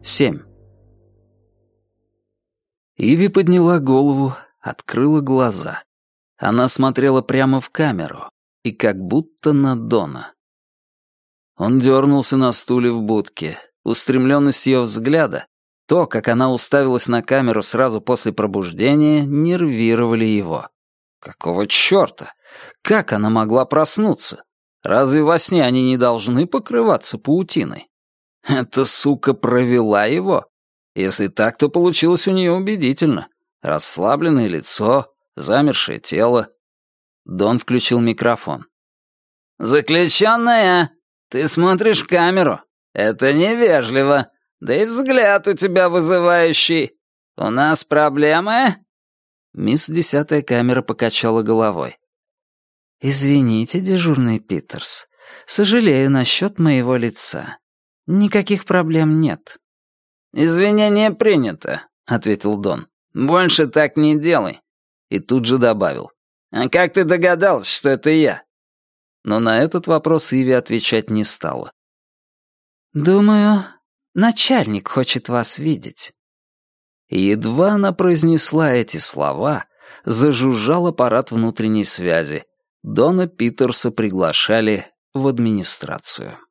7. Иви подняла голову, открыла глаза. Она смотрела прямо в камеру и как будто на Дона. Он дернулся на стуле в будке. Устремленность ее взгляда, то, как она уставилась на камеру сразу после пробуждения, нервировали его. Какого чёрта? Как она могла проснуться? Разве во сне они не должны покрываться паутиной? Эта сука провела его? Если так, то получилось у нее убедительно. Расслабленное лицо, замершее тело. Дон включил микрофон. «Заключенная, ты смотришь в камеру. Это невежливо. Да и взгляд у тебя вызывающий. У нас проблемы?» Мисс 10-я камера покачала головой. «Извините, дежурный Питерс. Сожалею насчет моего лица. Никаких проблем нет». «Извинение принято», — ответил Дон. «Больше так не делай». И тут же добавил. «А как ты догадался, что это я?» Но на этот вопрос Иви отвечать не стала. «Думаю, начальник хочет вас видеть». Едва она произнесла эти слова, зажужжал аппарат внутренней связи. Дона Питерса приглашали в администрацию.